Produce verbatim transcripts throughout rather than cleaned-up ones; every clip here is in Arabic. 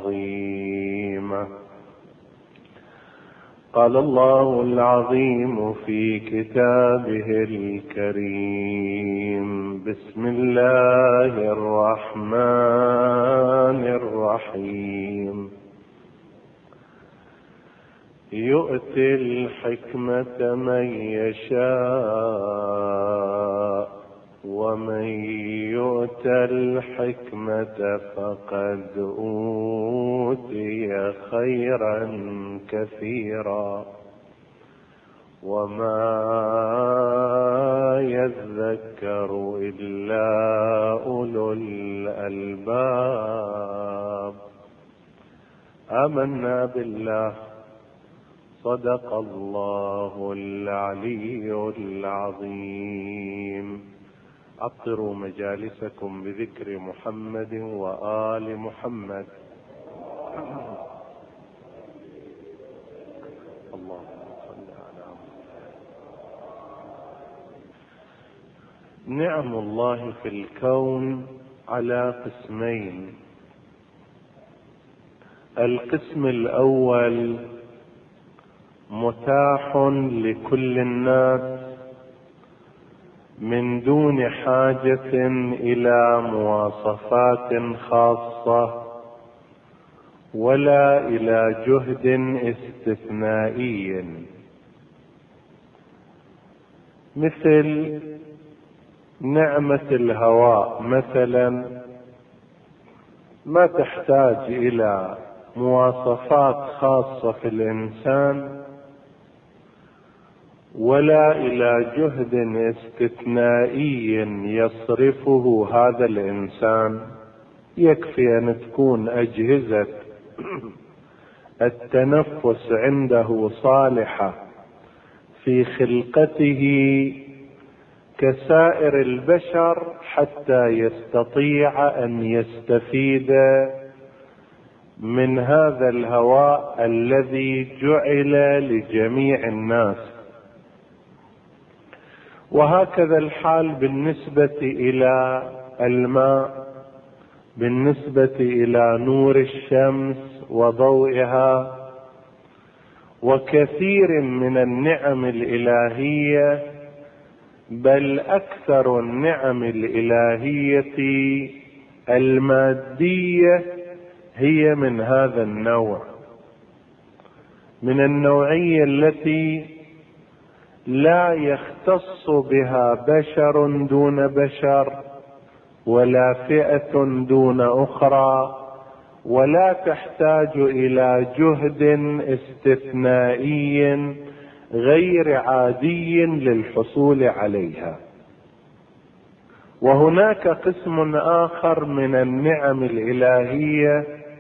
عظيمة. قال الله العظيم في كتابه الكريم: بسم الله الرحمن الرحيم. يؤتي الحكمة من يشاء، ومن يؤت الحكمة فقد أوتي خيرا كثيرا، وما يذكر إلا أولو الألباب. آمنا بالله، صدق الله العلي العظيم. عطروا مجالسكم بذكر محمد وآل محمد. اللهم صل على محمد. نعم الله في الكون على قسمين. القسم الأول متاح لكل الناس من دون حاجة إلى مواصفات خاصة ولا إلى جهد استثنائي، مثل نعمة الهواء مثلا، ما تحتاج إلى مواصفات خاصة في الإنسان ولا إلى جهد استثنائي يصرفه هذا الإنسان. يكفي أن تكون أجهزة التنفس عنده صالحة في خلقته كسائر البشر حتى يستطيع أن يستفيد من هذا الهواء الذي جعل لجميع الناس. وهكذا الحال بالنسبة إلى الماء، بالنسبة إلى نور الشمس وضوئها، وكثير من النعم الإلهية، بل أكثر النعم الإلهية المادية هي من هذا النوع، من النوعية التي لا يختص بها بشر دون بشر، ولا فئة دون أخرى، ولا تحتاج إلى جهد استثنائي غير عادي للحصول عليها. وهناك قسم آخر من النعم الإلهية،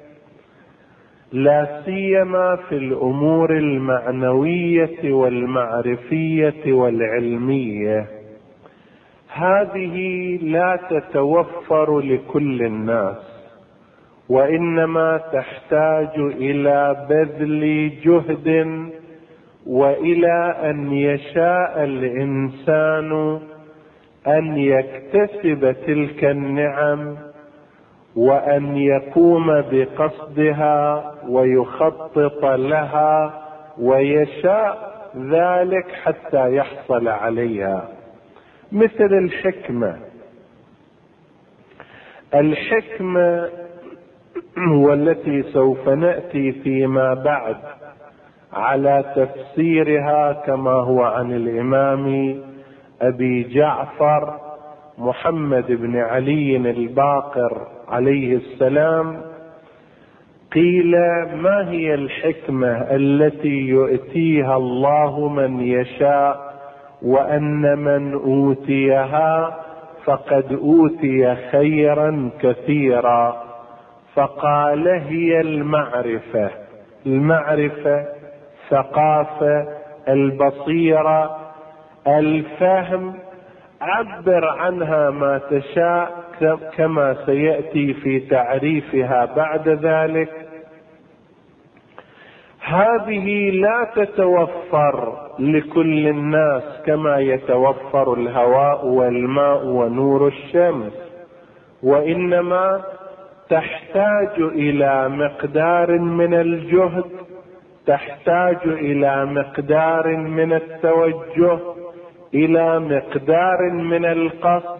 لا سيما في الأمور المعنوية والمعرفية والعلمية، هذه لا تتوفر لكل الناس، وإنما تحتاج إلى بذل جهد وإلى أن يشاء الإنسان أن يكتسب تلك النعم وأن يقوم بقصدها ويخطط لها ويشاء ذلك حتى يحصل عليها. مثل الحكمة. الحكمة والتي سوف نأتي فيما بعد على تفسيرها كما هو عن الإمام أبي جعفر محمد بن علي الباقر عليه السلام، قيل: ما هي الحكمة التي يؤتيها الله من يشاء، وأن من أوتيها فقد أوتي خيرا كثيرا؟ فقال: هي المعرفة. المعرفة، ثقافة، البصيرة، الفهم، عبر عنها ما تشاء كما سيأتي في تعريفها بعد ذلك. هذه لا تتوفر لكل الناس كما يتوفر الهواء والماء ونور الشمس، وإنما تحتاج الى مقدار من الجهد، تحتاج الى مقدار من التوجه، الى مقدار من القصد،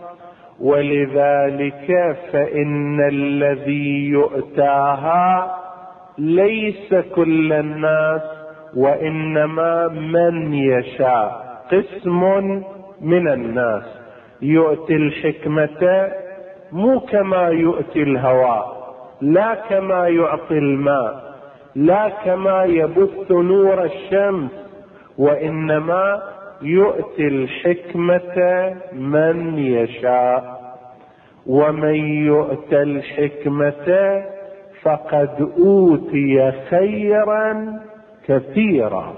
ولذلك فإن الذي يؤتاها ليس كل الناس، وإنما من يشاء، قسم من الناس. يؤتي الحكمة مو كما يؤتي الهواء، لا كما يعطي الماء، لا كما يبث نور الشمس، وإنما يؤتي الحكمة من يشاء. ومن يؤت الحكمة فقد أوتي خيرا كثيرا.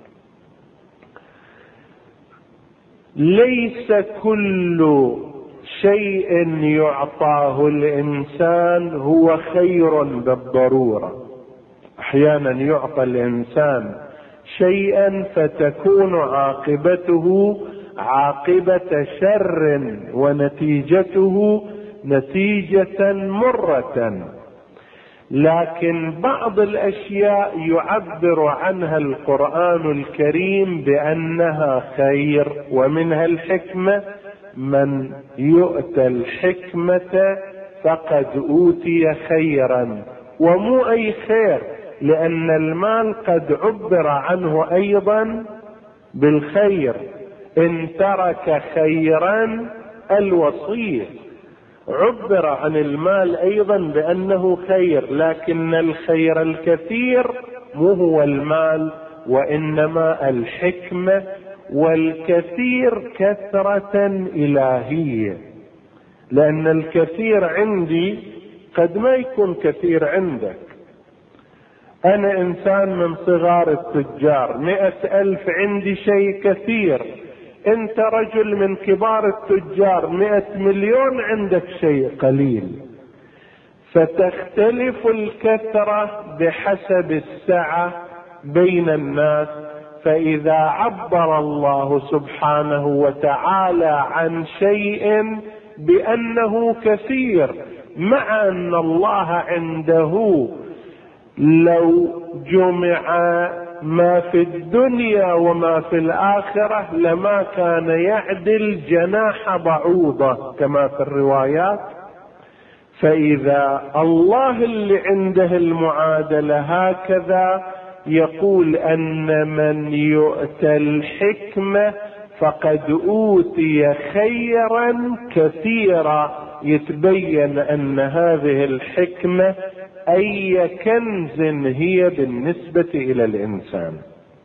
ليس كل شيء يعطاه الإنسان هو خير بالضرورة. أحيانا يعطى الإنسان شيئا فتكون عاقبته عاقبة شر ونتيجته نتيجة مرة، لكن بعض الأشياء يعبر عنها القرآن الكريم بأنها خير، ومنها الحكمة. من يؤتى الحكمة فقد أوتي خيرا، ومو أي خير، لأن المال قد عبر عنه أيضا بالخير. إن ترك خيرا الوصية، عبر عن المال أيضا بأنه خير، لكن الخير الكثير مو هو المال، وإنما الحكمة. والكثير كثرة إلهية، لأن الكثير عندي قد ما يكون كثير عندك. أنا إنسان من صغار التجار، مئة ألف عندي شيء كثير. أنت رجل من كبار التجار، مئة مليون عندك شيء قليل. فتختلف الكثرة بحسب السعة بين الناس. فإذا عبر الله سبحانه وتعالى عن شيء بأنه كثير، مع أن الله عنده لو جمع ما في الدنيا وما في الآخرة لما كان يعدل جناح بعوضة كما في الروايات. فإذا الله اللي عنده المعادلة هكذا يقول أن من يؤتى الحكمة فقد أوتي خيرا كثيرا، يتبين أن هذه الحكمة أي كنز هي بالنسبة إلى الإنسان.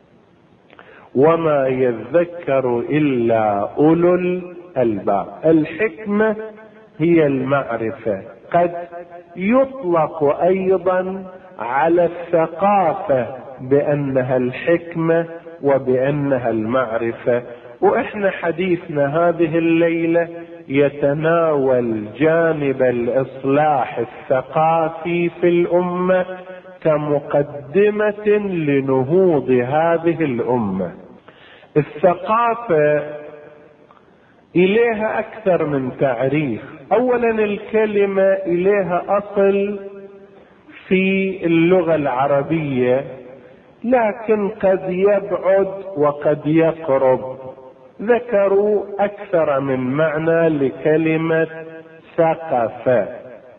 وما يذكر إلا أولو الألباب. الحكمة هي المعرفة، قد يطلق أيضا على الثقافة بأنها الحكمة وبأنها المعرفة. وإحنا حديثنا هذه الليلة يتناول جانب الإصلاح الثقافي في الأمة كمقدمة لنهوض هذه الأمة. الثقافة إليها أكثر من تعريف. أولا الكلمة إليها أصل في اللغة العربية، لكن قد يبعد وقد يقرب. ذكروا أكثر من معنى لكلمة ثقافة.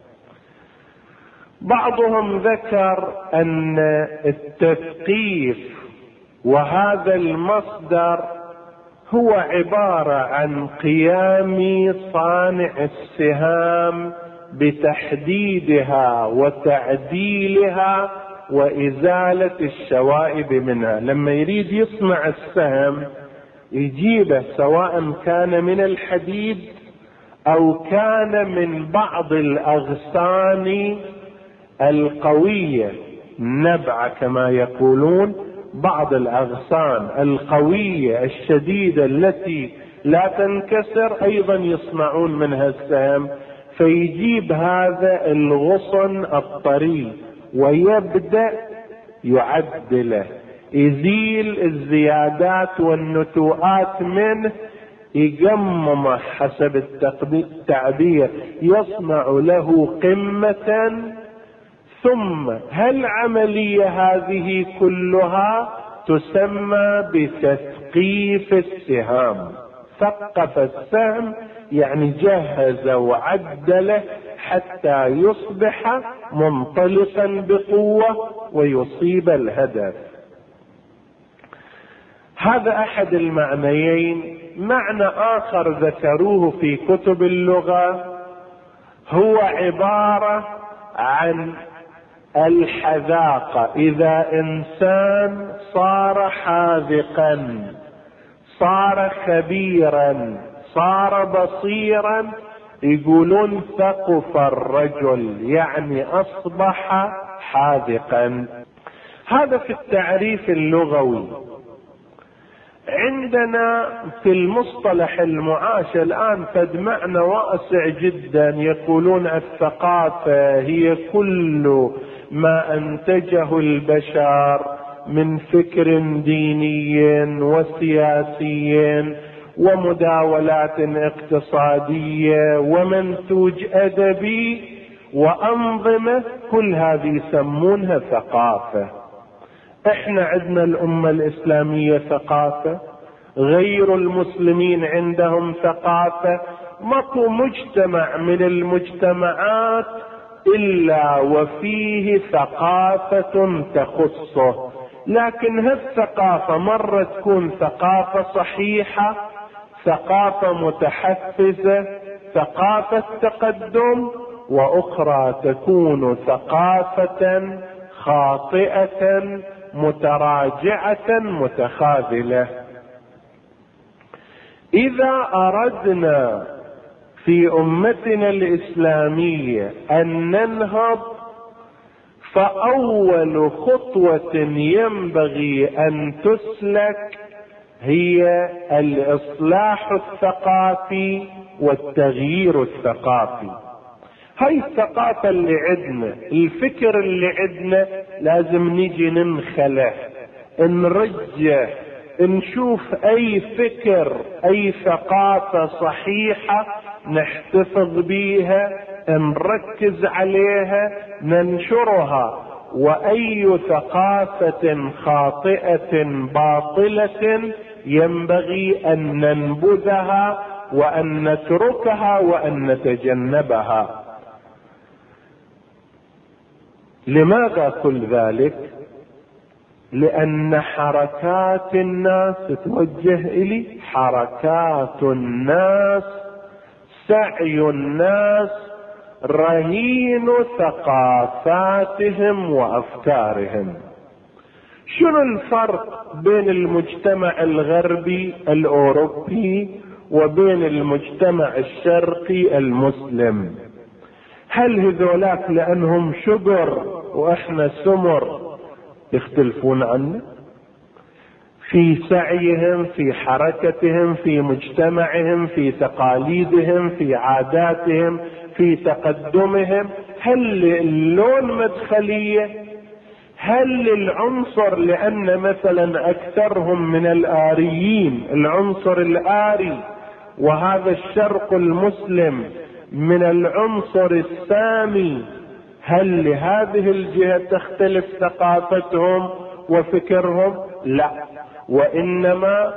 بعضهم ذكر أن التثقيف وهذا المصدر هو عبارة عن قيام صانع السهام بتحديدها وتعديلها وإزالة الشوائب منها. لما يريد يصنع السهم يجيبه سواء كان من الحديد أو كان من بعض الأغصان القوية، النبعة كما يقولون، بعض الأغصان القوية الشديدة التي لا تنكسر أيضا يصنعون منها السهم. فيجيب هذا الغصن الطري ويبدأ يعدله، يزيل الزيادات والنتوءات منه يقممه حسب التعبير، يصنع له قمة. ثم هالعملية هذه كلها تسمى بتثقيف السهام. ثقف السهم يعني جهز وعدله حتى يصبح منطلقا بقوة ويصيب الهدف. هذا احد المعنيين. معنى اخر ذكروه في كتب اللغة هو عبارة عن الحذاقة. اذا انسان صار حاذقا، صار خبيرا، صار بصيرا، يقولون ثقف الرجل، يعني اصبح حاذقا. هذا في التعريف اللغوي. عندنا في المصطلح المعاش الآن فد معنى واسع جدا، يقولون الثقافة هي كل ما أنتجه البشر من فكر ديني وسياسي ومداولات اقتصادية ومنتوج أدبي وأنظمة، كل هذه يسمونها ثقافة. احنا عندنا الأمة الإسلامية ثقافة، غير المسلمين عندهم ثقافة. ماكو مجتمع من المجتمعات إلا وفيه ثقافة تخصه، لكن هالثقافة مرة تكون ثقافة صحيحة، ثقافة متحفزة، ثقافة تقدم، وأخرى تكون ثقافة خاطئة متراجعة متخاذلة. إذا أردنا في أمتنا الإسلامية أن ننهض، فأول خطوة ينبغي أن تسلك هي الإصلاح الثقافي والتغيير الثقافي. هاي الثقافة اللي عندنا، الفكر اللي عندنا، لازم نيجي ننخله، نرجع، نشوف اي فكر، اي ثقافة صحيحة نحتفظ بيها، نركز عليها، ننشرها، واي ثقافة خاطئة باطلة ينبغي ان ننبذها وان نتركها وان نتجنبها. لماذا كل ذلك؟ لأن حركات الناس توجه إلي، حركات الناس، سعي الناس رهين ثقافاتهم وأفكارهم. شنو الفرق بين المجتمع الغربي الأوروبي وبين المجتمع الشرقي المسلم؟ هل هذولاك لأنهم شجر وإحنا سمر يختلفون عنا في سعيهم، في حركتهم، في مجتمعهم، في تقاليدهم، في عاداتهم، في تقدمهم؟ هل اللون مدخلية؟ هل العنصر، لأن مثلا أكثرهم من الآريين، العنصر الآري، وهذا الشرق المسلم من العنصر السامي، هل لهذه الجهة تختلف ثقافتهم وفكرهم؟ لا، وإنما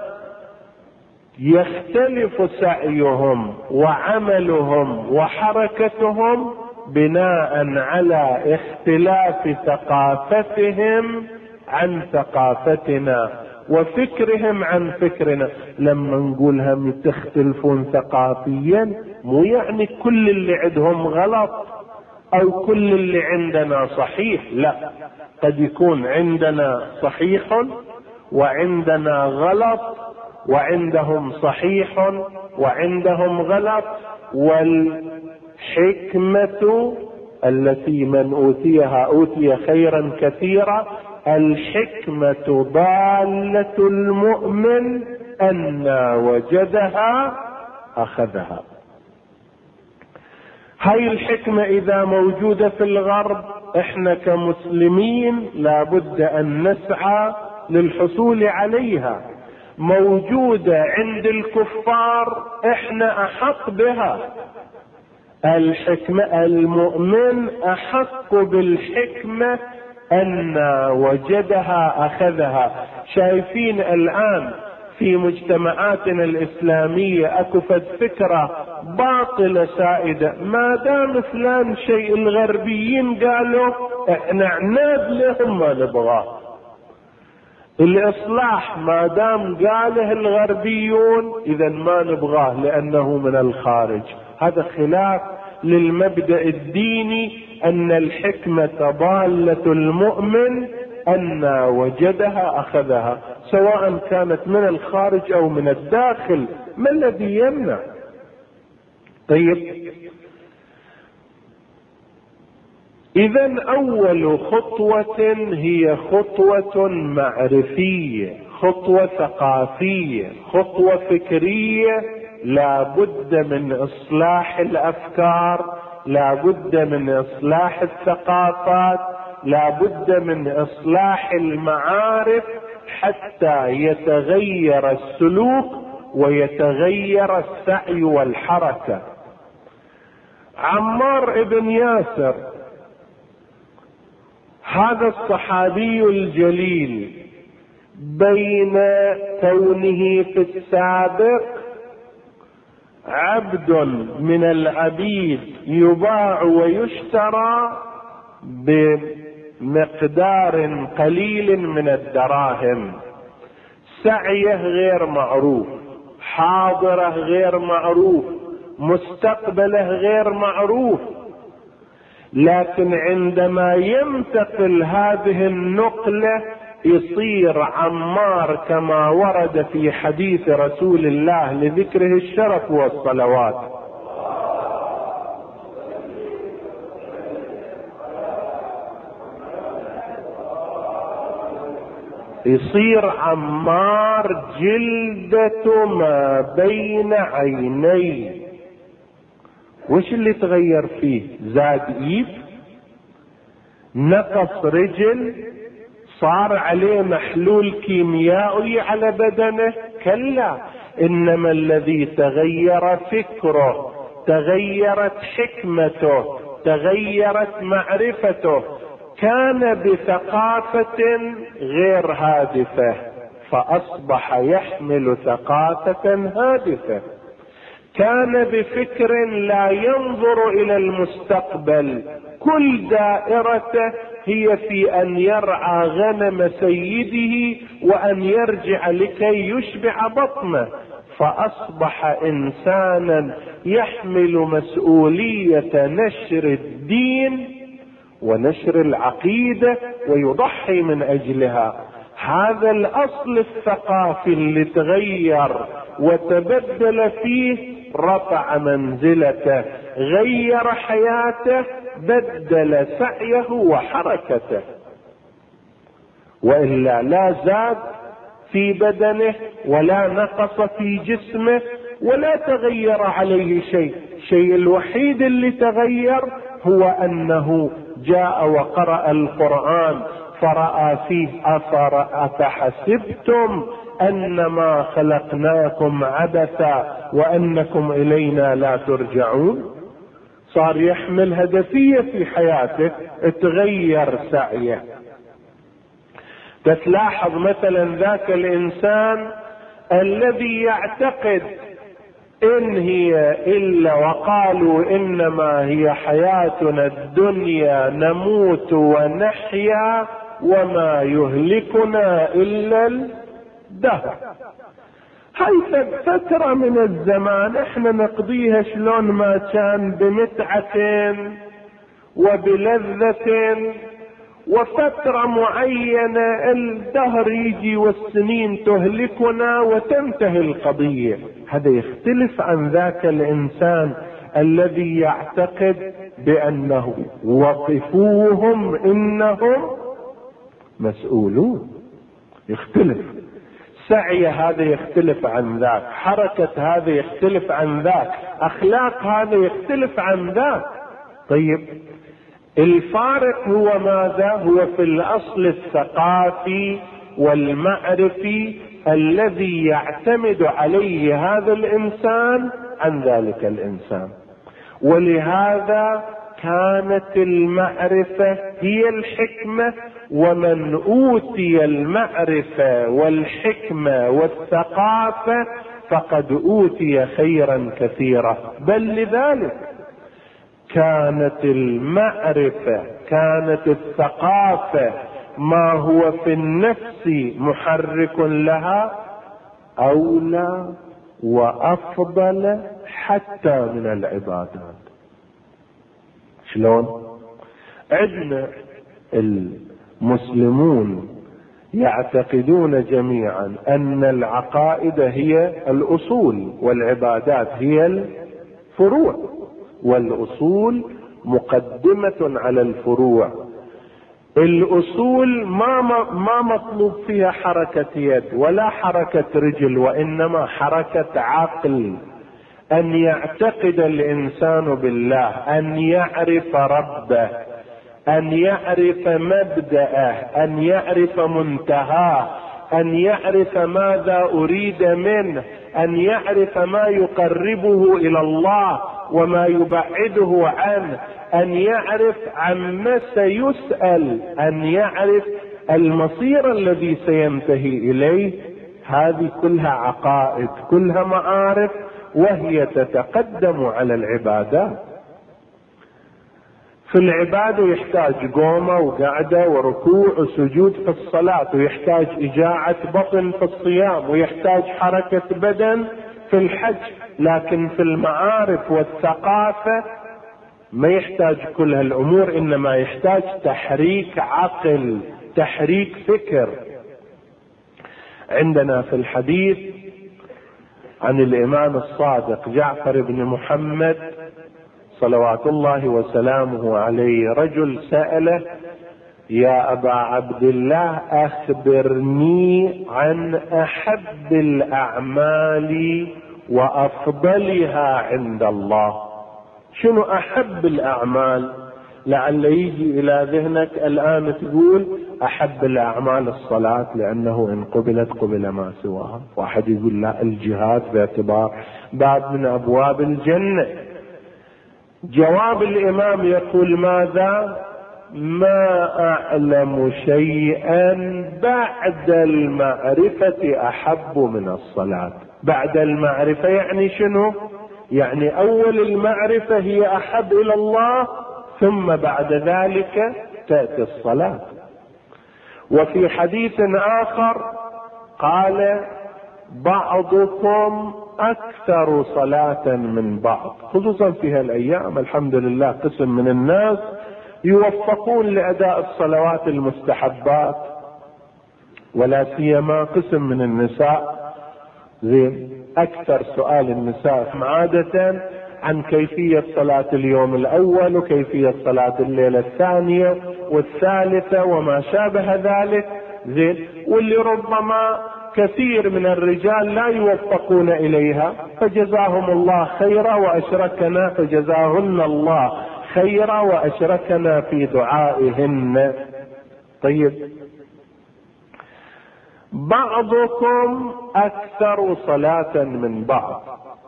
يختلف سعيهم وعملهم وحركتهم بناء على اختلاف ثقافتهم عن ثقافتنا وفكرهم عن فكرنا. لما نقول هم تختلفون ثقافيا، مو يعني كل اللي عندهم غلط او كل اللي عندنا صحيح، لا، قد يكون عندنا صحيح وعندنا غلط، وعندهم صحيح وعندهم غلط. والحكمة التي من اوتيها اوتي خيرا كثيرا، الحكمة ضالة المؤمن أن وجدها أخذها. هاي الحكمة إذا موجودة في الغرب، إحنا كمسلمين لابد أن نسعى للحصول عليها. موجودة عند الكفار احنا احق بها. الحكمة، المؤمن احق بالحكمة ان وجدها اخذها. شايفين الان في مجتمعاتنا الاسلامية اكو فد فكرة باطلة سائدة، ما دام فلان شيء الغربيين قالوا احنا عناد لهم ما نبغاه. الاصلاح ما دام قاله الغربيون اذا ما نبغاه لانه من الخارج. هذا خلاف للمبدأ الديني ان الحكمة ضالة المؤمن ان وجدها اخذها، سواء كانت من الخارج او من الداخل. ما الذي يمنع؟ طيب، اذا اول خطوة هي خطوة معرفية، خطوة ثقافية، خطوة فكرية. لا بد من اصلاح الافكار، لا بد من اصلاح الثقافات، لا بد من اصلاح المعارف حتى يتغير السلوك ويتغير السعي والحركة. عمار بن ياسر هذا الصحابي الجليل بين كونه في السابق عبد من العبيد يباع ويشترى بمقدار قليل من الدراهم، سعيه غير معروف، حاضره غير معروف، مستقبله غير معروف. لكن عندما ينتقل هذه النقلة يصير عمار كما ورد في حديث رسول الله لذكره الشرف والصلوات، يصير عمار جلدة ما بين عينيه. وش اللي تغير فيه؟ زاد ايد، نقص رجل، صار عليه محلول كيميائي على بدنه؟ كلا، انما الذي تغير فكره، تغيرت حكمته، تغيرت معرفته. كان بثقافة غير هادفة فاصبح يحمل ثقافة هادفة. كان بفكر لا ينظر الى المستقبل، كل دائرته هي في ان يرعى غنم سيده وان يرجع لكي يشبع بطنه، فاصبح انسانا يحمل مسؤولية نشر الدين ونشر العقيدة ويضحي من اجلها. هذا الاصل الثقافي اللي تغير وتبدل فيه رفع منزلته، غير حياته، بدل سعيه وحركته. والا لا زاد في بدنه ولا نقص في جسمه ولا تغير عليه شيء. الشيء الوحيد اللي تغير هو انه جاء وقرأ القرآن فرأى فيه اثر افحسبتم انما خلقناكم عبثا وانكم الينا لا ترجعون. صار يحمل هدفية في حياته، تغير سعيه. تلاحظ مثلا ذاك الانسان الذي يعتقد ان هي الا وقالوا انما هي حياتنا الدنيا نموت ونحيا وما يهلكنا الا الدهر. هاي فترة من الزمان احنا نقضيها شلون ما كان، بمتعة وبلذة، وفترة معينة الدهر يجي والسنين تهلكنا وتنتهي القضية. هذا يختلف عن ذاك الانسان الذي يعتقد بانه وقفوهم انهم مسؤولون. يختلف سعي هذا، يختلف عن ذاك، حركة هذا يختلف عن ذاك، اخلاق هذا يختلف عن ذاك. طيب، الفارق هو ماذا؟ هو في الاصل الثقافي والمعرفي الذي يعتمد عليه هذا الإنسان عن ذلك الإنسان. ولهذا كانت المعرفة هي الحكمة، ومن أوتي المعرفة والحكمة والثقافة فقد أوتي خيرا كثيرا. بل لذلك كانت المعرفة، كانت الثقافة ما هو في النفس محرك لها أولى وأفضل حتى من العبادات. شلون؟ عندنا المسلمون يعتقدون جميعا أن العقائد هي الأصول والعبادات هي الفروع، والأصول مقدمة على الفروع. الأصول ما ما مطلوب فيها حركة يد ولا حركة رجل، وإنما حركة عقل. أن يعتقد الإنسان بالله، أن يعرف ربه، أن يعرف مبدأه، أن يعرف منتهاه، أن يعرف ماذا أريد منه، أن يعرف ما يقربه إلى الله وما يبعده عنه، أن يعرف عما سيسأل، أن يعرف المصير الذي سينتهي إليه. هذه كلها عقائد، كلها معارف، وهي تتقدم على العبادات. في العبادة يحتاج قومة وقعدة وركوع وسجود في الصلاة، ويحتاج إجاعة بطن في الصيام، ويحتاج حركة بدن في الحج. لكن في المعارف والثقافة ما يحتاج كل هالأمور، إنما يحتاج تحريك عقل، تحريك فكر. عندنا في الحديث عن الإمام الصادق جعفر بن محمد صلوات الله وسلامه عليه، رجل سأله: يا أبا عبد الله أخبرني عن أحب الأعمال وأفضلها عند الله. شنو أحب الأعمال؟ لعل يجي إلى ذهنك الآن تقول أحب الأعمال الصلاة لأنه إن قبلت قبل ما سواها. واحد يقول لا، الجهاد باعتبار باب من أبواب الجنة. جواب الإمام يقول ماذا؟ ما أعلم شيئا بعد المعرفة أحب من الصلاة. بعد المعرفة يعني شنو؟ يعني أول المعرفة هي أحب إلى الله، ثم بعد ذلك تأتي الصلاة. وفي حديث آخر قال: بعضكم أكثر صلاة من بعض. خصوصا في هالأيام الحمد لله قسم من الناس يوفقون لأداء الصلوات المستحبات، ولا سيما قسم من النساء. زين، أكثر سؤال النساء عادة عن كيفية صلاة اليوم الأول وكيفية صلاة الليلة الثانية والثالثة وما شابه ذلك. زين، واللي ربما كثير من الرجال لا يوفقون إليها، فجزاهم الله خيرا وأشركنا فجزاهن الله خيرا وأشركنا في دعائهن. طيب، بعضكم أكثر صلاة من بعض،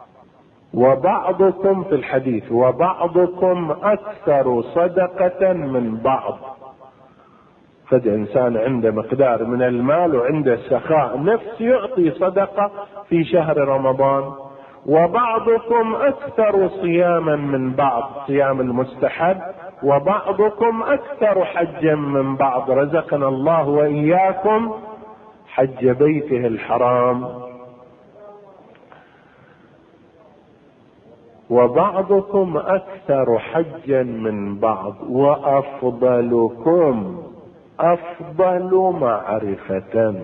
وبعضكم في الحديث وبعضكم أكثر صدقة من بعض. فد إنسان عنده مقدار من المال وعنده سخاء نفس يعطي صدقة في شهر رمضان. وبعضكم أكثر صياما من بعض، صيام المستحب. وبعضكم أكثر حجا من بعض، رزقنا الله وإياكم حج بيته الحرام. وبعضكم أكثر حجا من بعض، وأفضلكم أفضل معرفة.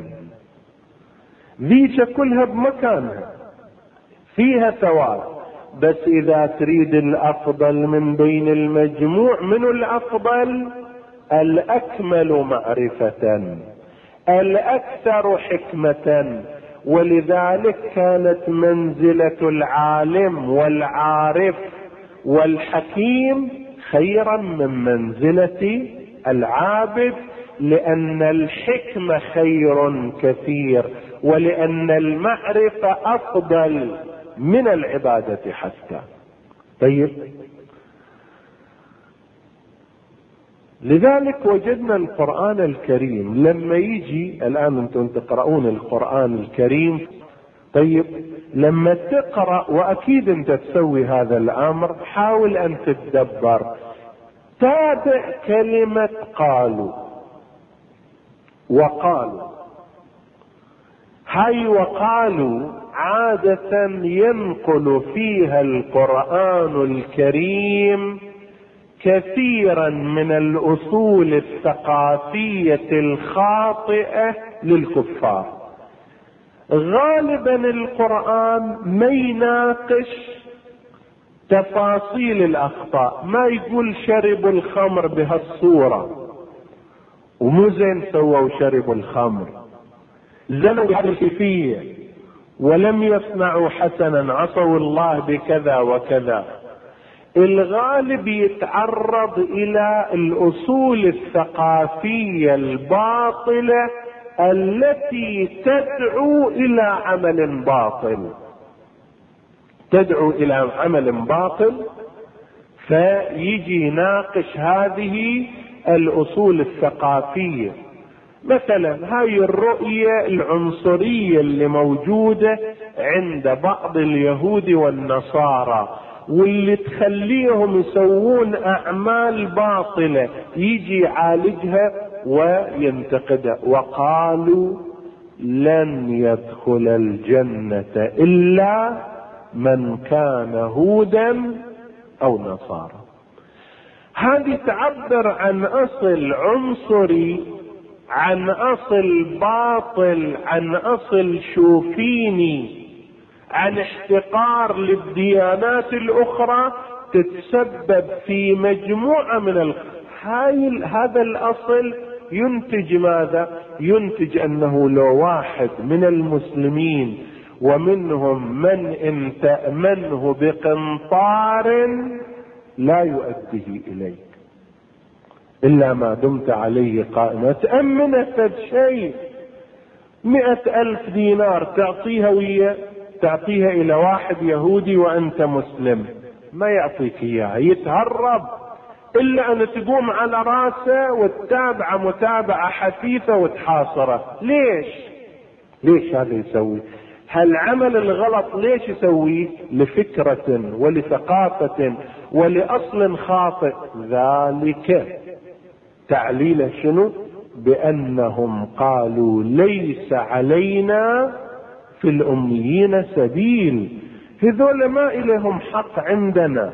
ذيك كلها بمكانها فيها ثواب، بس إذا تريد الأفضل من بين المجموع، من الأفضل؟ الأكمل معرفة، الأكثر حكمة. ولذلك كانت منزلة العالم والعارف والحكيم خيرا من منزلة العابد، لأن الحكمة خير كثير ولأن المعرفة أفضل من العبادة حتى. طيب، لذلك وجدنا القرآن الكريم لما يجي الآن أنتم تقرؤون القرآن الكريم، طيب لما تقرأ، وأكيد أنت تسوي هذا الأمر، حاول أن تتدبر، تابع كلمة قالوا وقالوا. هاي وقالوا عادة ينقل فيها القرآن الكريم كثيرا من الأصول الثقافية الخاطئة للكفار. غالبا القرآن ما يناقش تفاصيل الأخطاء، ما يقول شربوا الخمر بهالصورة ومو زين سووا شربوا الخمر، زنوا بحرفية ولم يصنعوا حسنا، عصوا الله بكذا وكذا. الغالب يتعرض الى الاصول الثقافية الباطلة التي تدعو الى عمل باطل، تدعو الى عمل باطل، فيجي يناقش هذه الاصول الثقافية. مثلا هاي الرؤية العنصرية اللي موجودة عند بعض اليهود والنصارى، واللي تخليهم يسوون اعمال باطلة، يجي يعالجها وينتقدها. وقالوا لن يدخل الجنة الا من كان هودا او نصارى. هذه تعبر عن اصل عنصري، عن اصل باطل، عن اصل شوفيني، عن احتقار للديانات الاخرى، تتسبب في مجموعة من ال... هاي هذا الاصل ينتج ماذا؟ ينتج انه لو واحد من المسلمين ومنهم من ان تأمنه بقنطار لا يؤديه اليك الا ما دمت عليه قائما. تأمنت شيء مئة الف دينار تعطيها ويا تعطيها الى واحد يهودي وانت مسلم، ما يعطيك اياها، يتهرب، الا ان تقوم على راسه وتتابعه متابعة حثيثة وتحاصره. ليش؟ ليش هذا يسوي؟ هالعمل الغلط ليش يسويه؟ لفكرة ولثقافة ولأصل خاطئ. ذلك تعليله شنو؟ بأنهم قالوا ليس علينا في الأميين سبيل. هذول ما إليهم حق عندنا،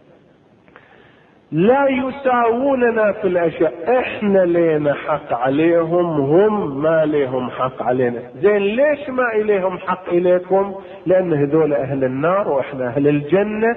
لا يساووننا في الأشياء، احنا لينا حق عليهم، هم ما ليهم حق علينا. زين ليش ما إليهم حق إليكم؟ لأن هذول أهل النار وإحنا أهل الجنة.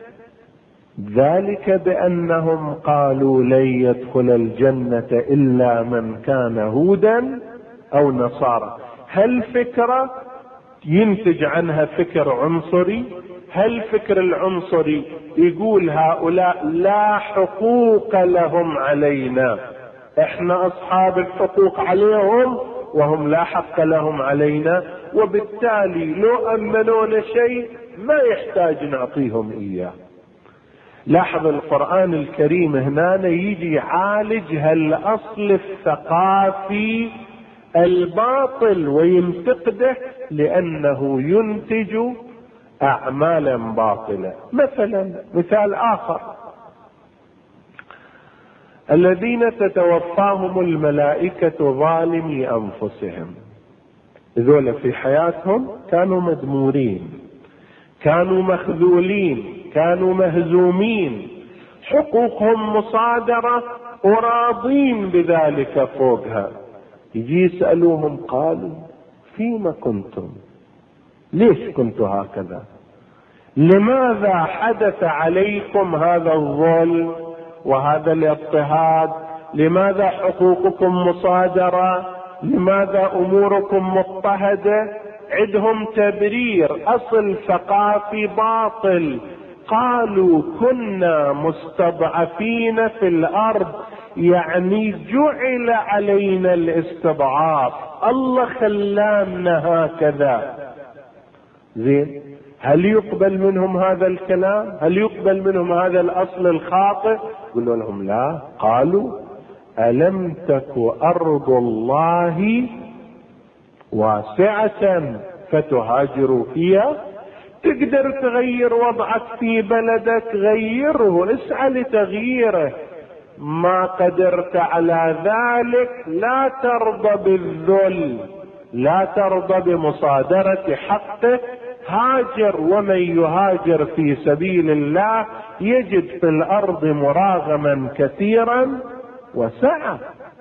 ذلك بأنهم قالوا لن يدخل الجنة إلا من كان هودا أو نصارى. هل فكرة ينتج عنها فكر عنصري؟ هل فكر العنصري يقول هؤلاء لا حقوق لهم علينا، احنا اصحاب الحقوق عليهم وهم لا حق لهم علينا، وبالتالي لو امنونا شيء ما يحتاج نعطيهم اياه. لاحظ القرآن الكريم هنا يجي يعالج هالاصل الثقافي الباطل وينتقده لانه ينتج اعمالا باطلة. مثلا مثال اخر، الذين تتوفاهم الملائكة ظالمي انفسهم، ذولا في حياتهم كانوا مدمورين، كانوا مخذولين، كانوا مهزومين، حقوقهم مصادرة وراضين بذلك فوقها. يجي يسألوهم قالوا فيما كنتم؟ ليش كنتوا هكذا؟ لماذا حدث عليكم هذا الظلم وهذا الاضطهاد؟ لماذا حقوقكم مصادرة؟ لماذا اموركم مضطهدة؟ عندهم تبرير، اصل ثقافي باطل. قالوا كنا مستضعفين في الارض، يعني جعل علينا الاستضعاف، الله خلانا هكذا. زين، هل يقبل منهم هذا الكلام؟ هل يقبل منهم هذا الأصل الخاطئ؟ قلوا لهم لا. قالوا ألم تك أرض الله واسعة فتهاجروا فيها؟ تقدر تغير وضعك في بلدك، غيره، اسعى لتغييره. ما قدرت على ذلك لا ترضى بالذل، لا ترضى بمصادرة حقه، هاجر. ومن يهاجر في سبيل الله يجد في الأرض مراغما كثيرا وسعة.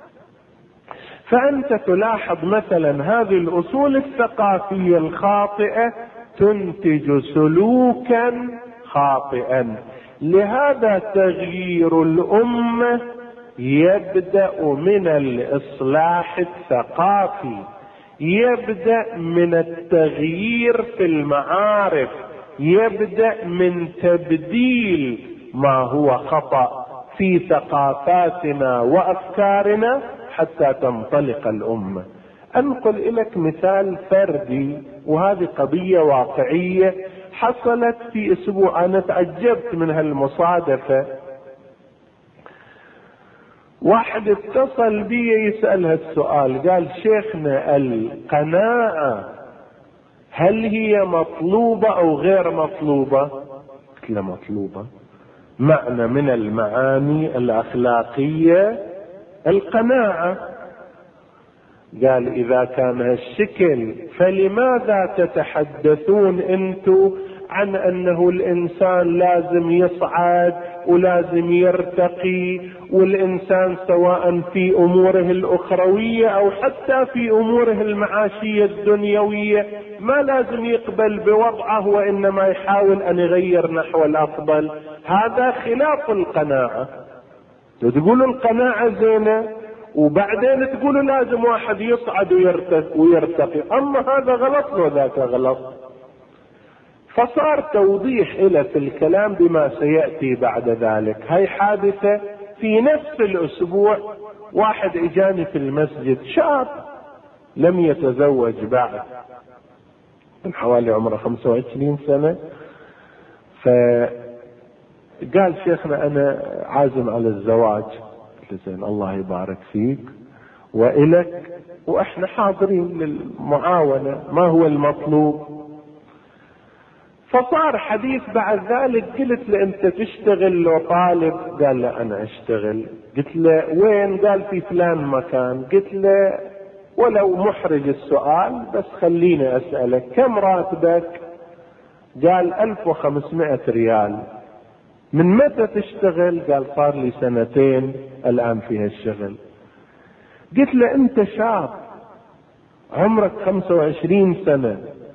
فأنت تلاحظ مثلا هذه الأصول الثقافية الخاطئة تنتج سلوكا خاطئا. لهذا تغيير الأمة يبدأ من الإصلاح الثقافي، يبدأ من التغيير في المعارف، يبدأ من تبديل ما هو خطأ في ثقافاتنا وأفكارنا حتى تنطلق الأمة. أنقل لك مثال فردي، وهذه قضية واقعية حصلت في أسبوع. أنا تعجبت من هالمصادفة. واحد اتصل بي يسأل هالسؤال، قال شيخنا القناعة هل هي مطلوبة أو غير مطلوبة؟ قلت له مطلوبة، معنى من المعاني الأخلاقية القناعة. قال إذا كان هالشكل فلماذا تتحدثون أنتم عن أنه الإنسان لازم يصعد ولازم يرتقي، والإنسان سواء في أموره الأخروية أو حتى في أموره المعاشية الدنيوية ما لازم يقبل بوضعه وإنما يحاول أن يغير نحو الأفضل؟ هذا خلاف القناعة. تقولوا القناعة زينة وبعدين تقولوا لازم واحد يصعد ويرتقي، أما هذا غلط وذاك غلط. فصار توضيح له في الكلام بما سيأتي بعد ذلك. هاي حادثة في نفس الأسبوع. واحد اجاني في المسجد، شاب لم يتزوج بعد، من حوالي عمره خمسة وعشرين سنة، فقال شيخنا أنا عازم على الزواج. قلت زين الله يبارك فيك وإلك، وإحنا حاضرين للمعاونة، ما هو المطلوب؟ فصار حديث بعد ذلك. قلت له أنت تشتغل لو طالب؟ قال لا أنا أشتغل. قلت له وين؟ قال في فلان مكان. قلت له ولو محرج السؤال بس خليني أسألك كم راتبك؟ قال ألف وخمسمائة ريال. من متى تشتغل؟ قال صار لي سنتين الآن في هالشغل. قلت له أنت شاب عمرك خمسة وعشرين سنة،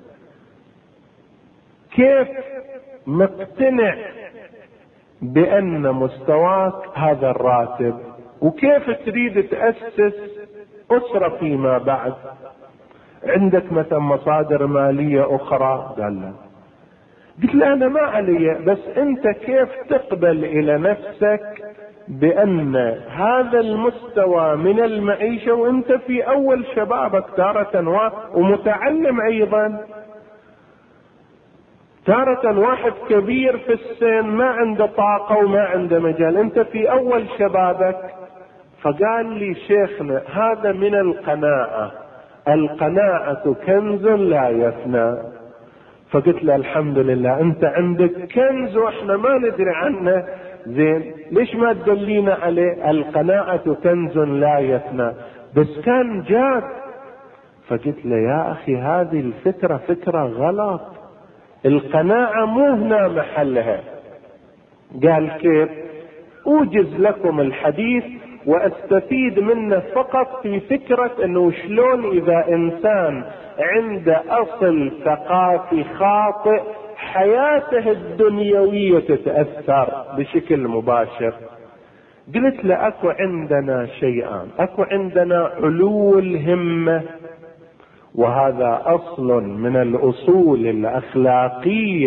كيف مقتنع بأن مستواك هذا الراتب؟ وكيف تريد تأسس أسرة فيما بعد؟ عندك مثلا مصادر مالية أخرى؟ قال لا. قلت له أنا ما علي، بس أنت كيف تقبل إلى نفسك بأن هذا المستوى من المعيشة وأنت في أول شبابك تارة ومتعلم أيضا، تارة واحد كبير في السن ما عنده طاقة وما عنده مجال، أنت في أول شبابك. فقال لي شيخنا هذا من القناعة، القناعة كنز لا يفنى. فقلت له الحمد لله أنت عندك كنز وإحنا ما ندري عنه، زين ليش ما تدلينا عليه؟ القناعة كنز لا يفنى. بس كان جاد. فقلت له يا أخي هذه الفكرة فكرة غلط، القناعة مو هنا محلها. قال كيف؟ أوجز لكم الحديث واستفيد منه فقط في فكرة انه شلون اذا انسان عنده اصل ثقافي خاطئ حياته الدنيوية تتأثر بشكل مباشر. قلت له اكو عندنا شيئان، اكو عندنا علو الهمة، وهذا اصل من الاصول الاخلاقية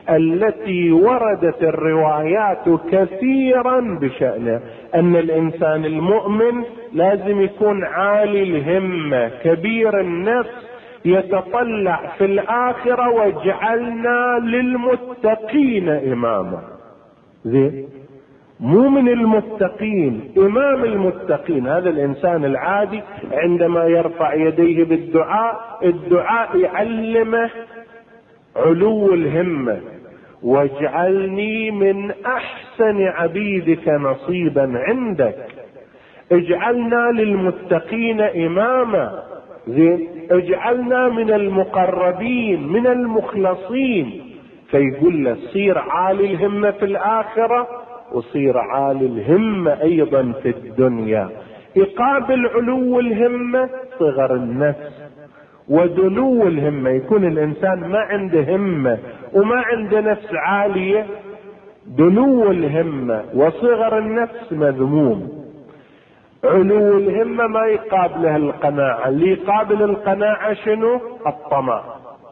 التي وردت الروايات كثيرا بشأنه، أن الإنسان المؤمن لازم يكون عالي الهمة كبير النفس، يتطلع في الآخرة واجعلنا للمتقين إماما. زين، مو من المتقين، إمام المتقين. هذا الإنسان العادي عندما يرفع يديه بالدعاء، الدعاء يعلمه علو الهمة، واجعلني من أحسن عبيدك نصيبا عندك، اجعلنا للمتقين إماما. زين، اجعلنا من المقربين من المخلصين. فيقول له صير عالي الهمة في الآخرة وصير عالي الهمة أيضا في الدنيا. يقابل علو الهمة صغر النفس ودنو الهمة، يكون الإنسان ما عنده همة وما عنده نفس عالية، دنو الهمة وصغر النفس مذموم. علو الهمة ما يقابله القناعة، اللي يقابل القناعة شنو؟ الطمع.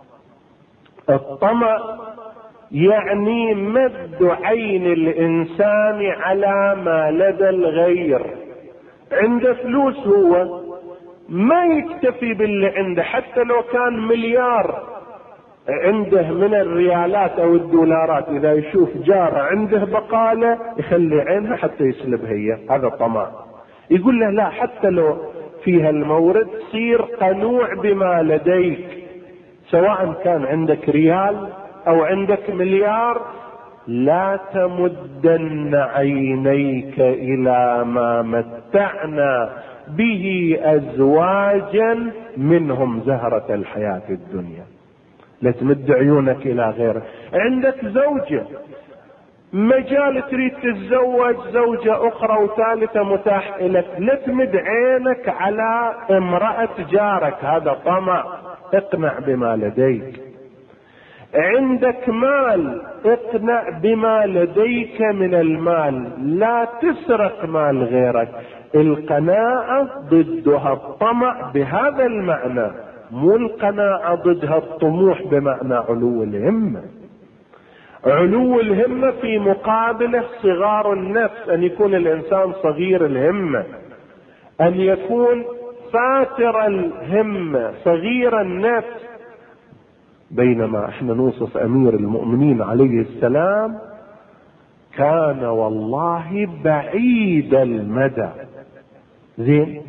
الطمع يعني مد عين الإنسان على ما لدى الغير. عنده فلوس هو ما يكتفي باللي عنده، حتى لو كان مليار عنده من الريالات او الدولارات، اذا يشوف جاره عنده بقالة يخلي عينه حتى يسلب هي، هذا طمع. يقول له لا، حتى لو فيها المورد صير قنوع بما لديك، سواء كان عندك ريال او عندك مليار، لا تمدن عينيك الى ما متعنا به ازواجا منهم زهرة الحياة الدنيا. لا تمد عيونك الى غيره. عندك زوجة مجال تريد تتزوج زوجة اخرى وثالثة متاح لك، لا تمد عينك على امرأة جارك، هذا طمع. اقنع بما لديك. عندك مال، اقنع بما لديك من المال، لا تسرق مال غيرك. القناعة ضدها الطمع بهذا المعنى، مو القناعة ضدها الطموح بمعنى علو الهمة. علو الهمة في مقابله صغار النفس، ان يكون الانسان صغير الهمة، ان يكون فاتر الهمة صغير النفس. بينما احنا نوصف امير المؤمنين عليه السلام كان والله بعيد المدى. زين،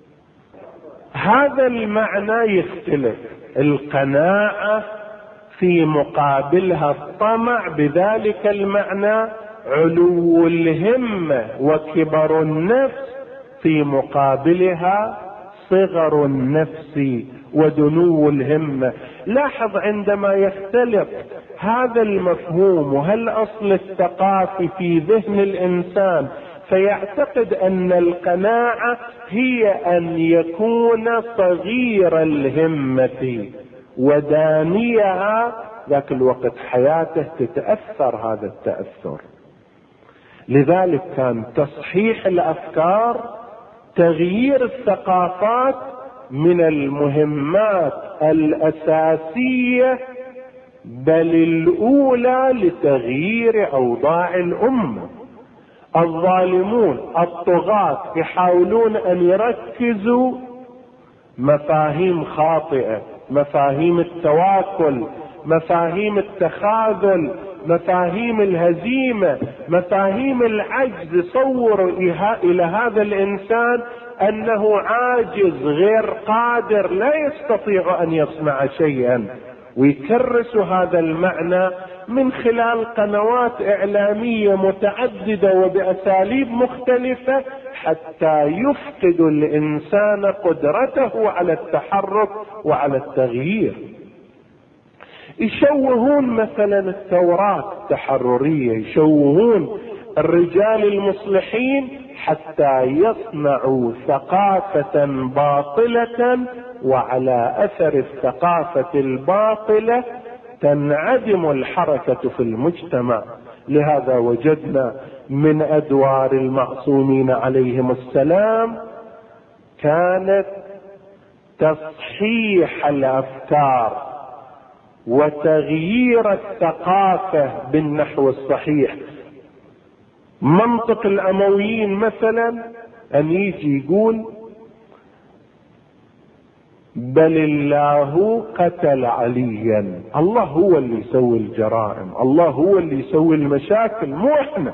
هذا المعنى يختلف. القناعة في مقابلها الطمع، بذلك المعنى علو الهمة وكبر النفس في مقابلها صغر النفس ودنو الهمة. لاحظ عندما يختلف هذا المفهوم وهالأصل الثقافي في ذهن الإنسان، فيعتقد أن القناعة هي أن يكون صغير الهمة ودانيها، ذاك الوقت حياته تتأثر هذا التأثر. لذلك كان تصحيح الأفكار، تغيير الثقافات من المهمات الأساسية، بل الأولى لتغيير أوضاع الأمة. الظالمون الطغاة يحاولون أن يركزوا مفاهيم خاطئة، مفاهيم التواكل، مفاهيم التخاذل، مفاهيم الهزيمة، مفاهيم العجز. صوروا إلى هذا الإنسان أنه عاجز غير قادر، لا يستطيع أن يصنع شيئا، ويكرسوا هذا المعنى من خلال قنوات إعلامية متعددة وبأساليب مختلفة، حتى يفقد الإنسان قدرته على التحرك وعلى التغيير. يشوهون مثلا الثورات التحررية، يشوهون الرجال المصلحين حتى يصنعوا ثقافة باطلة، وعلى أثر الثقافة الباطلة تنعدم الحركة في المجتمع. لهذا وجدنا من أدوار المعصومين عليهم السلام كانت تصحيح الأفكار وتغيير الثقافة بالنحو الصحيح. منطق الأمويين مثلا أن يجي يقول بل الله قتل عليا، الله هو اللي يسوي الجرائم، الله هو اللي يسوي المشاكل مو احنا.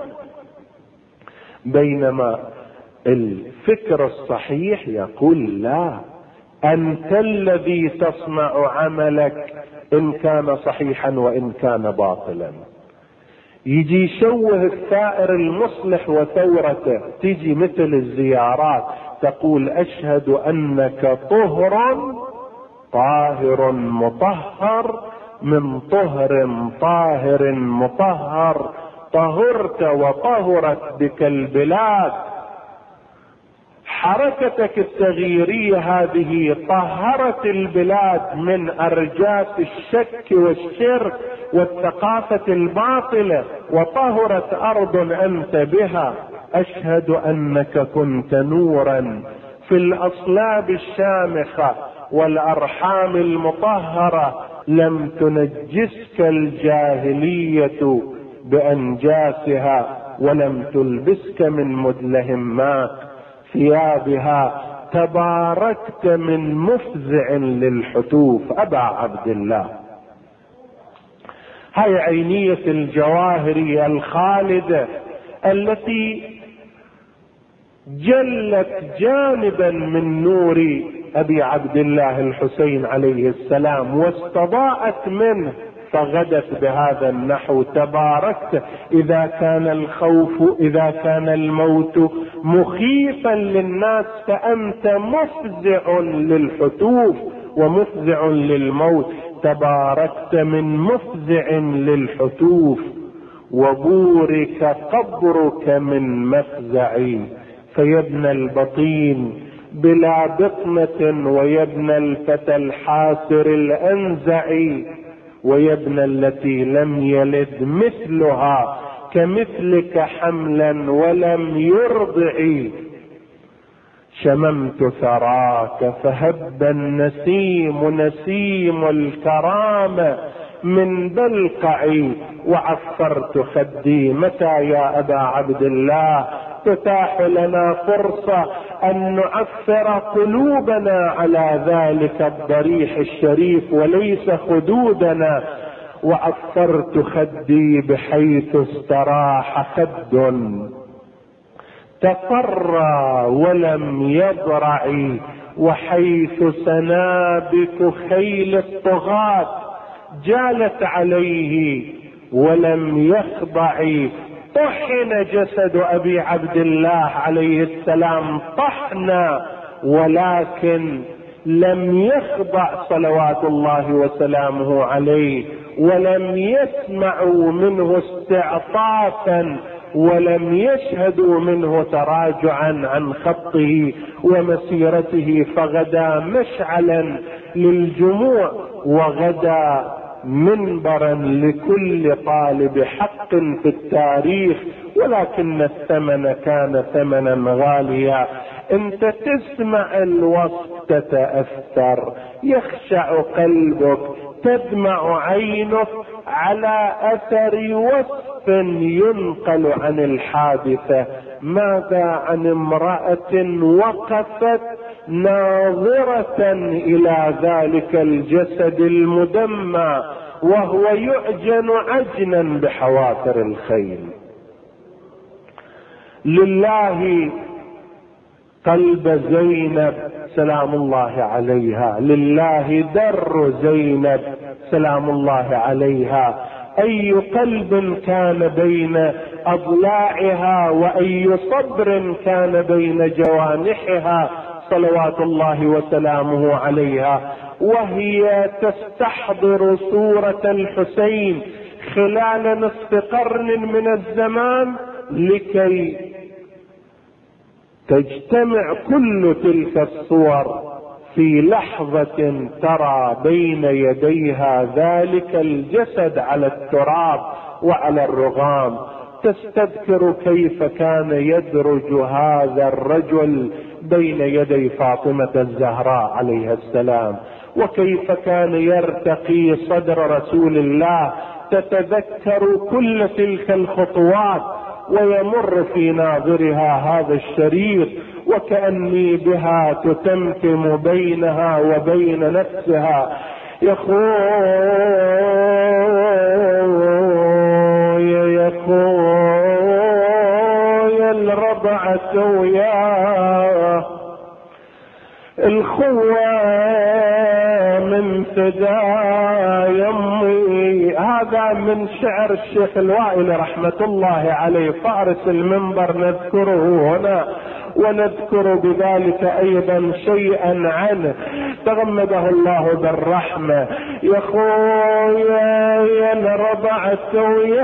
بينما الفكر الصحيح يقول لا، أنت الذي تصنع عملك إن كان صحيحا وإن كان باطلا. يجي يشوه الثائر المصلح وثورته، تيجي مثل الزيارات تقول أشهد أنك طهر طاهر مطهر من طهر طاهر مطهر، طهرت وطهرت بك البلاد. حركتك التغييرية هذه طهرت البلاد من أرجاس الشك والشرك والثقافة الباطلة، وطهرت أرض أنت بها. أشهد أنك كنت نورا في الأصلاب الشامخة والأرحام المطهرة، لم تنجسك الجاهلية بأنجاسها، ولم تلبسك من مدلهمات ثيابها، تباركت من مفزع للحتوف. أبا عبد الله، هاي عينية الجواهر الخالدة التي جلت جانبا من نور أبي عبد الله الحسين عليه السلام واستضاءت منه، فغدت بهذا النحو: تباركت إذا كان الخوف إذا كان الموت مخيفا للناس فأنت مفزع للحتوف ومفزع للموت، تباركت من مفزع للحتوف، وبورك قبرك من مفزعي. فيا ابن البطين بلا بطنة، ويا ابن الفتى الحاسر الأنزعي، ويا ابن التي لم يلد مثلها كمثلك حملا ولم يرضعي، شممت ثراك فهب النسيم نسيم الكرامة من بلقعي، وعفرت خدي. متى يا أبا عبد الله تتاح لنا فرصة أن نعفر قلوبنا على ذلك الضريح الشريف وليس خدودنا؟ وعفرت خدي بحيث استراح خد تفرى ولم يضرع، وحيث سنابك خيل الطغاة جالت عليه ولم يخضع. طحن جسد أبي عبد الله عليه السلام طحنا، ولكن لم يخضع صلوات الله وسلامه عليه، ولم يسمعوا منه استعطافا، ولم يشهدوا منه تراجعا عن خطه ومسيرته، فغدا مشعلا للجموع، وغدا منبرا لكل طالب حق في التاريخ. ولكن الثمن كان ثمنا غاليا. انت تسمع الوصف تتأثر، يخشع قلبك، تدمع عينك على اثر وصف ينقل عن الحادثة. ماذا عن امرأة وقفت ناظرة الى ذلك الجسد المدمى وهو يعجن عجنا بحوافر الخيل؟ لله قلب زينب سلام الله عليها، لله در زينب سلام الله عليها. اي قلب كان بين اضلاعها، واي صبر كان بين جوانحها صلوات الله وسلامه عليها، وهي تستحضر صورة الحسين خلال نصف قرن من الزمان لكي تجتمع كل تلك الصور في لحظة ترى بين يديها ذلك الجسد على التراب وعلى الرغام. تستذكر كيف كان يدرج هذا الرجل بين يدي فاطمة الزهراء عليها السلام، وكيف كان يرتقي صدر رسول الله، تتذكر كل تلك الخطوات ويمر في ناظرها هذا الشريط، وكأني بها تتمتم بينها وبين نفسها. يا خويا يا خويا الرضعة وياه، الخوة من فدا يمي. هذا من شعر الشيخ الوائل رحمة الله عليه، فارس المنبر، نذكره هنا ونذكر بذلك ايضا شيئا عنه تغمده الله بالرحمة. يا خويا يا الرضعة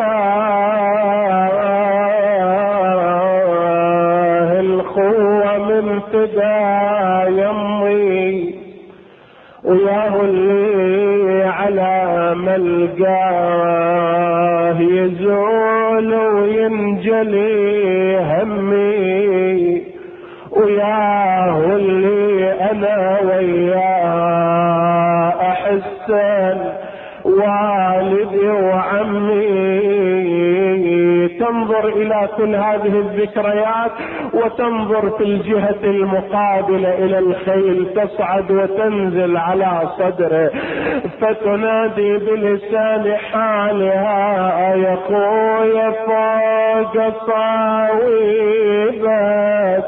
وياه، الخوة من فدا يمي، وياه اللي على ملقاه يزول وينجلي همي، وياه اللي انا وياه احسن والدي وعمي. تنظر الى كل هذه الذكريات وتنظر في الجهة المقابلة الى الخيل تصعد وتنزل على صدره، فتنادي بلسان حالها يا خويا فوق صاويبك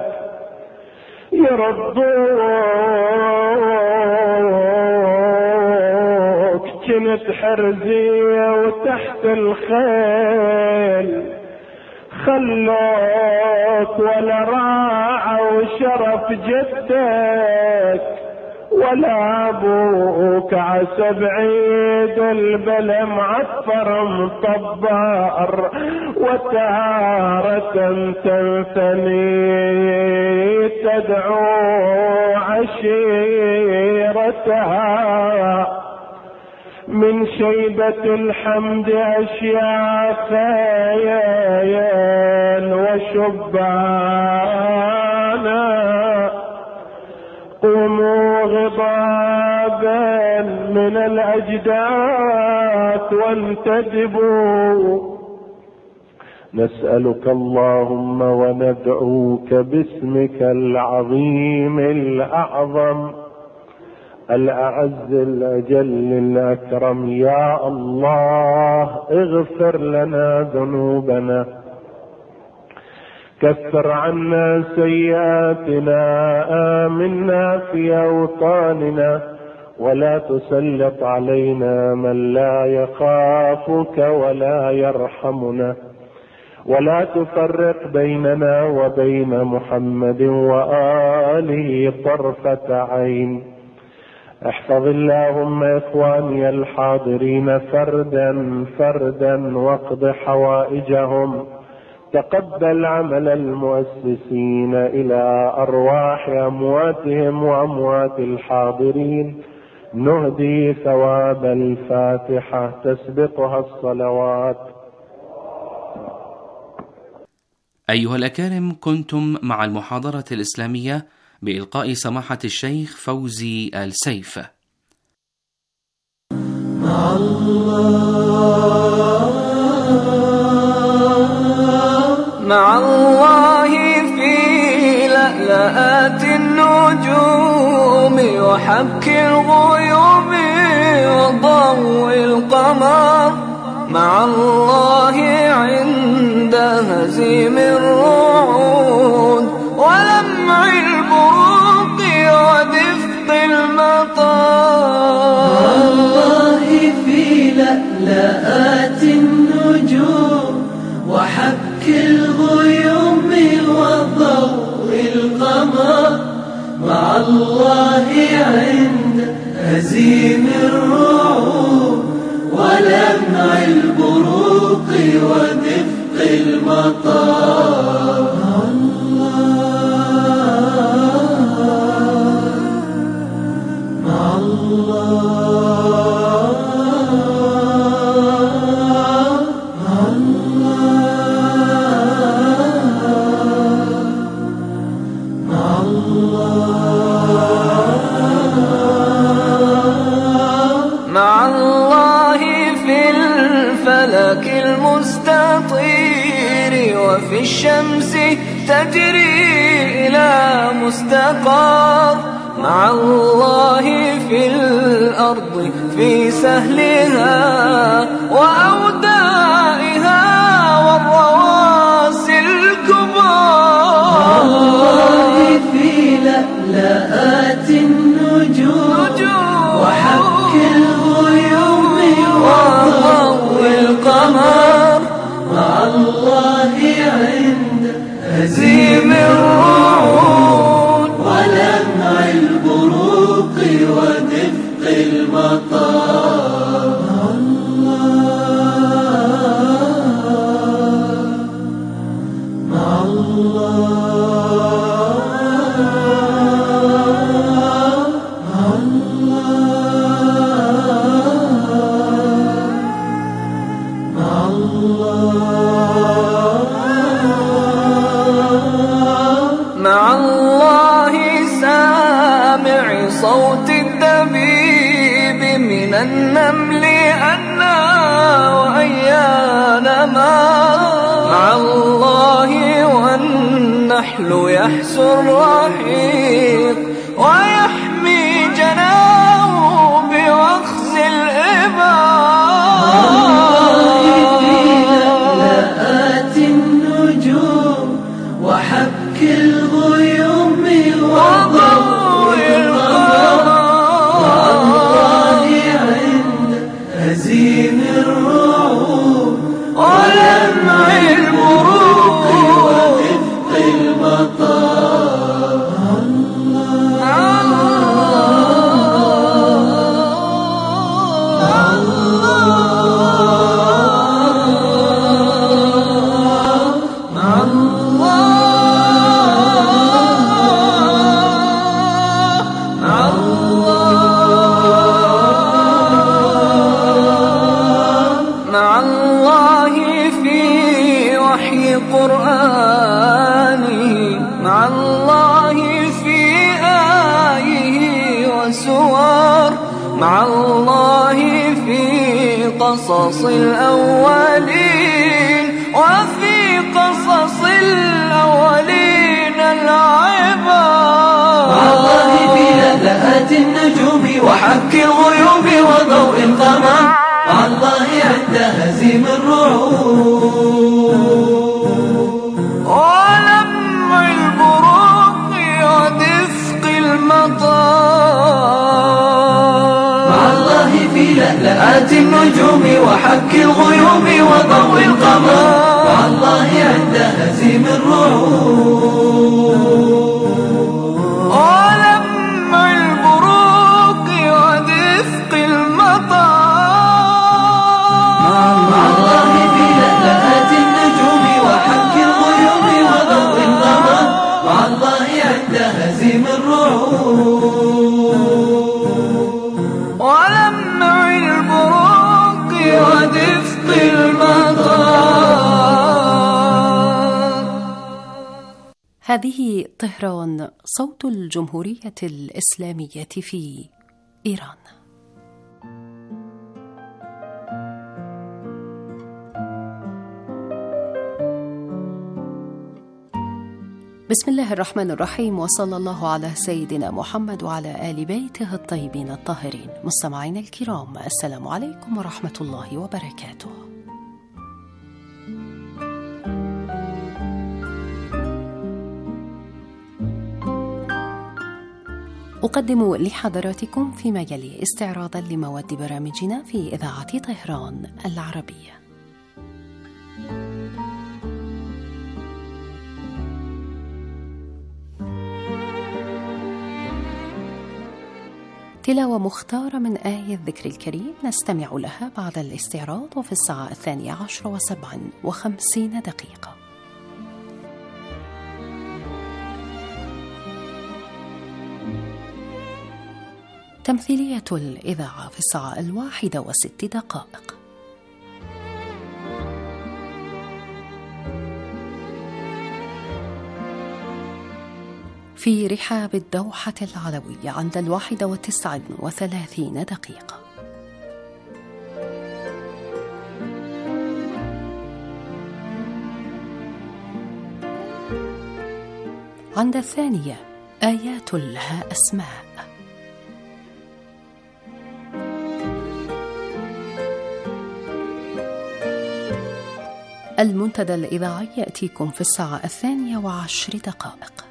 يرضوك، كنت حرزية وتحت الخيل خلوك ولا راعوا شرف جدك، ولا ابوك عسى بعيد البلا معفر مطبر، وتارة تنثني تدعو عشيرتها، من شيبة الحمد أشياخين وشبانا، قوموا غضابا من الأجداث وانتدبوا، نسألك اللهم وندعوك باسمك العظيم الأعظم الأعز الأجل الأكرم. يا الله اغفر لنا ذنوبنا، كفر عنا سيئاتنا، آمنا في أوطاننا، ولا تسلط علينا من لا يخافك ولا يرحمنا، ولا تفرق بيننا وبين محمد وآله طرفة عين. احفظ اللهم إخواني الحاضرين فردا فردا واقض حوائجهم، تقبل عمل المؤسسين إلى أرواح أمواتهم وأموات الحاضرين. نهدي ثواب الفاتحة تسبقها الصلوات. أيها الأكارم، كنتم مع المحاضرة الإسلامية بإلقاء سماحة الشيخ فوزي السيف. مع الله مع الله في لألآت النجوم وحبك الغيوم وضوء القمر، مع الله عند هزيم الرعود ولمع البروق ودفق المطار، مع الله في لألآت النجوم وحبك الغيوم وضوء القمر، مع الله عند هزيم الرعود ولمع البروق ودفق المطار. مع الله مع الله مع الله في الشمس تجري إلى مستقر، مع الله في الأرض في سهلها وأودائها والرواسي الكبار. مع الله في لألآت النجوم وحك الغيوم وضوء القمر، مع الله عند هزيم الرعود ولمع البروق ودفق المطر. مع الله مع الله سامع صوت الدبيب من النمل أنا وأيان ما، مع الله والنحل يحسو الرحيق ويحمي جناه بوخز الإبار. وحك الغيوم وضوء القمر، مع الله عند هزيم الرعود ولمع البروق ودفق المطر. مع الله في وحي قرآنه، مع الله في آيه وسور، مع الله في قصص الأولين وفي قصص الأولين العبر. مع الله في لألآت النجوم وحك الغيوم وضوء القمر، مع الله عند هزيم الرعود ولمع البروق ودفق المطر. مع الله في لألآت النجوم وحك الغيوم وضوء القمر، مع الله عند هزيم الرعود ولمع البروق ودفق المطر. مع الله في لألآت النجوم وحك الغيوم وضوء القمر، مع الله عند هزيم الرعود ولمع البروق ودفق المطر. هذه طهران، صوت الجمهورية الإسلامية في إيران. بسم الله الرحمن الرحيم، وصلى الله على سيدنا محمد وعلى آل بيته الطيبين الطاهرين. مستمعين الكرام، السلام عليكم ورحمة الله وبركاته. أقدم لحضراتكم فيما يلي استعراضا لمواد برامجنا في إذاعة طهران العربية. تلاوة مختارة من آية الذكر الكريم نستمع لها بعد الاستعراض، وفي الساعة الثانية عشر وسبعا وخمسين دقيقة. تمثيلية الإذاعة في الساعة الواحدة وست دقائق. في رحاب الدوحة العلوية عند الواحدة وتسع وثلاثين دقيقة. عند الثانية آيات لها أسماء. المنتدى الإذاعي يأتيكم في الساعة الثانية وعشر دقائق.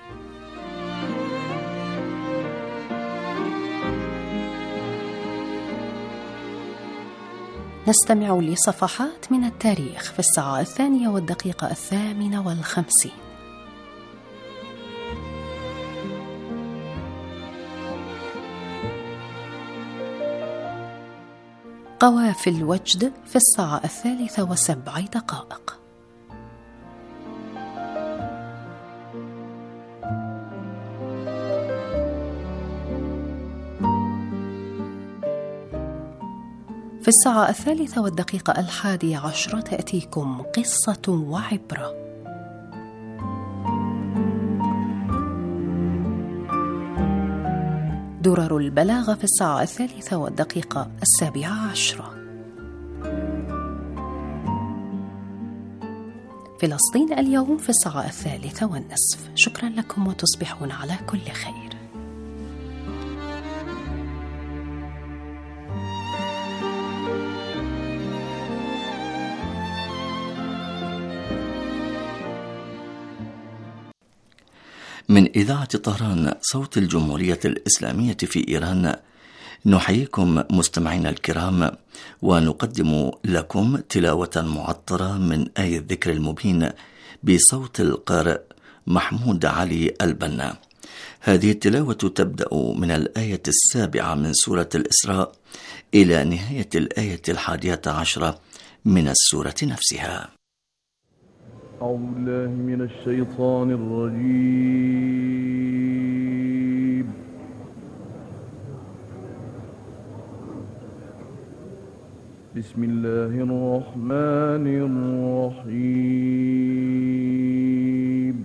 نستمع لصفحات من التاريخ في الساعة الثانية والدقيقة الثامنة والخمسين. قوافل وجد في الساعة الثالثة وسبع دقائق. في الساعة الثالثة والدقيقة الحادية عشرة تأتيكم قصة وعبرة. درر البلاغة في الساعة الثالثة والدقيقة السابعة عشرة. فلسطين اليوم في الساعة الثالثة والنصف. شكرا لكم وتصبحون على كل خير. من إذاعة طهران صوت الجمهورية الإسلامية في إيران، نحييكم مستمعينا الكرام، ونقدم لكم تلاوة معطرة من آية الذكر المبين بصوت القارئ محمود علي البنا. هذه التلاوة تبدأ من الآية السابعة من سورة الإسراء إلى نهاية الآية الحادية عشرة من السورة نفسها. أعوذ بالله من الشيطان الرجيم. بسم الله الرحمن الرحيم.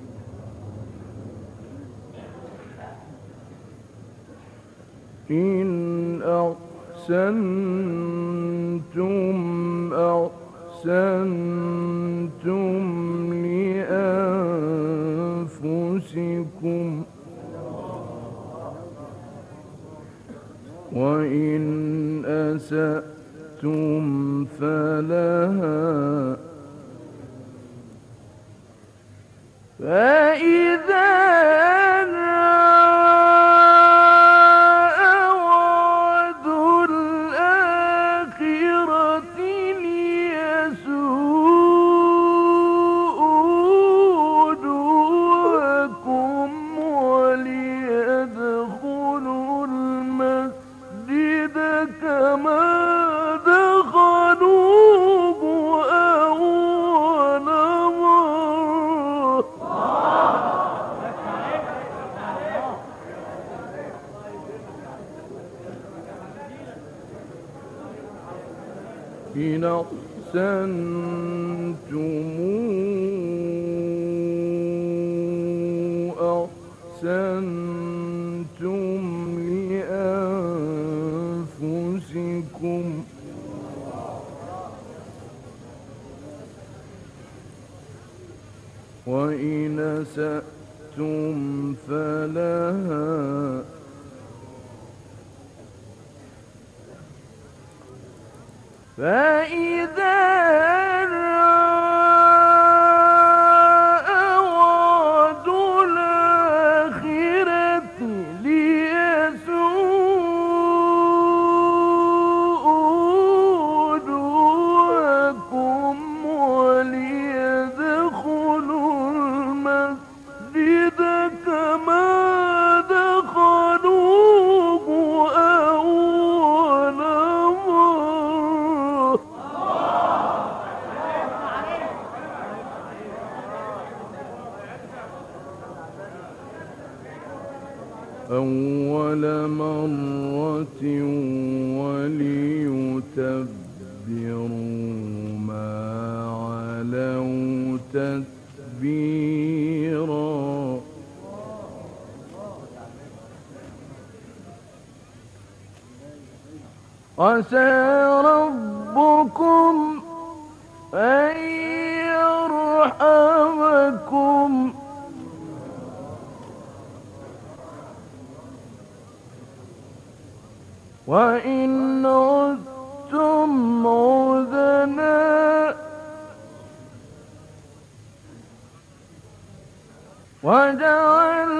إن أحسنتم أحسنتم لأنفسكم وإن أسأتم فلها فإذا إن أحسنتم أحسنتم لأنفسكم وإن أسأتم فلها فإذا أرادوا الآخرة ليسوءوا وجوهكم وليدخلوا المسجد كما دخلوه أول مرة أول مرة وليتبروا ما علوا تتبيرا. عسى ربكم أن يرحمكم وإن عدتم عدنا وجعل